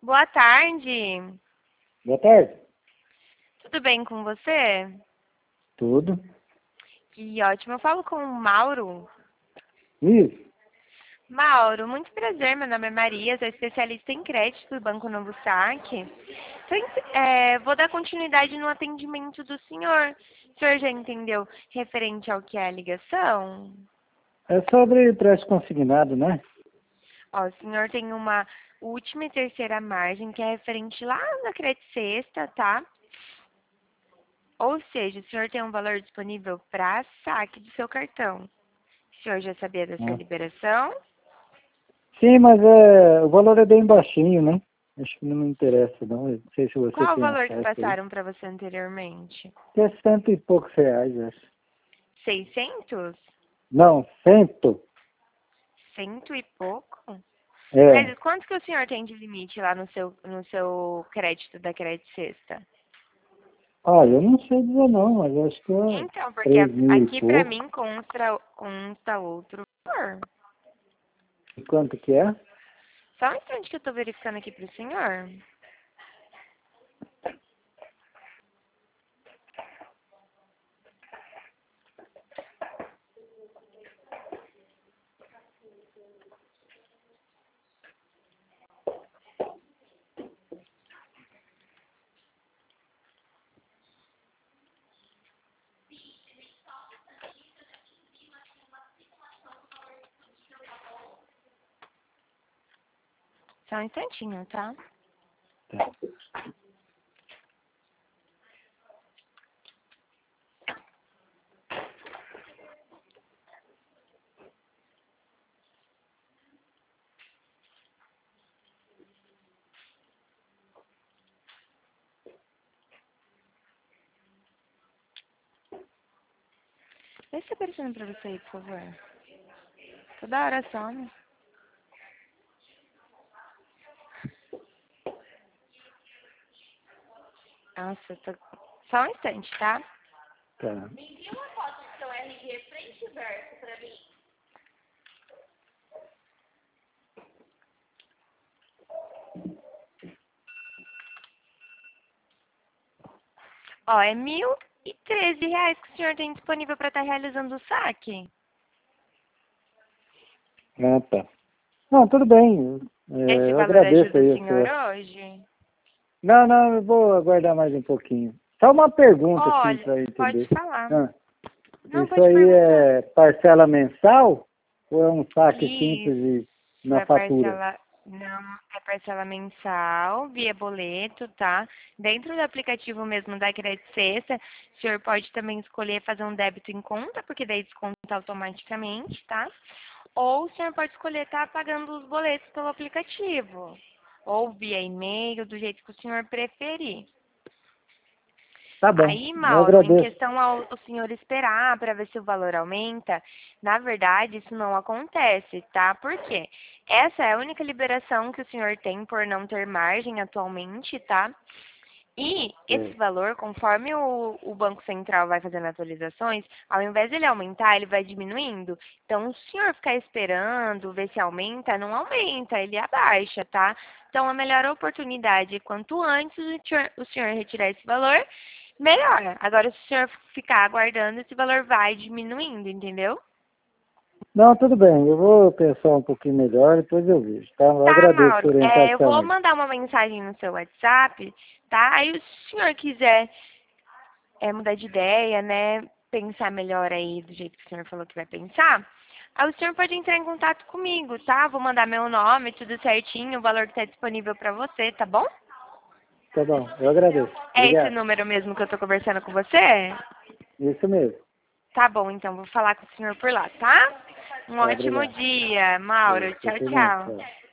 Boa tarde. Boa tarde. Tudo bem com você? Tudo? Que ótimo. Eu falo com o Mauro. Isso. Mauro, muito prazer. Meu nome é Maria, sou especialista em crédito do Banco Novo Saque. Vou dar continuidade no atendimento do senhor. O senhor já entendeu referente ao que é a ligação? É sobre empréstimo consignado, né? Ó, o senhor tem uma última e terceira margem que é referente lá na Credit Sexta, tá? Ou seja, o senhor tem um valor disponível para saque do seu cartão. O senhor já sabia dessa Ah. liberação? Sim, mas o valor é bem baixinho, né? Acho que não me interessa, não. Eu não sei se você Qual o tem valor que acesso aí. passaram para você anteriormente? Que é cento e poucos reais, acho. 600? Não, cento. Cento e pouco? É. Mas quanto que o senhor tem de limite lá no seu crédito da Credit Sexta? Ah, eu não sei dizer não, mas acho que é Então, porque 3.000 e aqui para pouco. mim consta outro valor. E quanto que é? Só um instante que eu estou verificando aqui para o senhor. Só um instantinho, tá? Tá. Vê se tá aparecendo para você aí, por favor. Toda hora some. Nossa, só um instante, tá? Tá. Seu RG frente e verso pra mim. Ó, é R$ 1.013 que o senhor tem disponível para estar realizando o saque. Ah, tá. Não, tudo bem. Esse Eu valor agradeço ajuda o aí a senhor sua... hoje? Não, eu vou aguardar mais um pouquinho. Só uma pergunta, assim, Olha, para pode entender. falar. Ah, Não, isso pode aí perguntar. é parcela mensal ou é um saque simples e Isso na é fatura? parcela. Não, é parcela mensal, via boleto, tá? Dentro do aplicativo mesmo da Credit Sexta, o senhor pode também escolher fazer um débito em conta, porque daí desconta automaticamente, tá? Ou o senhor pode escolher estar pagando os boletos pelo aplicativo. Ou via e-mail, do jeito que o senhor preferir. Tá bom, Aí, eu Mauro, em agradeço. questão ao o senhor esperar para ver se o valor aumenta, na verdade isso não acontece, tá? Por quê? Essa é a única liberação que o senhor tem por não ter margem atualmente, tá? E esse É. valor, conforme o Banco Central vai fazendo atualizações, ao invés de ele aumentar, ele vai diminuindo. Então, se o senhor ficar esperando, ver se aumenta, não aumenta, ele abaixa, tá? Então, a melhor oportunidade, quanto antes o senhor retirar esse valor, melhor. Agora, se o senhor ficar aguardando, esse valor vai diminuindo, entendeu? Não, tudo bem, eu vou pensar um pouquinho melhor, depois eu vejo, tá? Eu Tá, agradeço a sua Mauro. Eu orientação vou aí. mandar uma mensagem no seu WhatsApp, tá? Aí, se o senhor quiser mudar de ideia, né? Pensar melhor aí do jeito que o senhor falou que vai pensar. Aí o senhor pode entrar em contato comigo, tá? Vou mandar meu nome, tudo certinho, o valor que está disponível para você, tá bom? Tá bom, eu agradeço. É esse Obrigado. número mesmo que eu tô conversando com você? Isso mesmo. Tá bom, então vou falar com o senhor por lá, tá? Um Tá, ótimo obrigado. dia, Mauro. Você Tchau, também, tchau. tchau.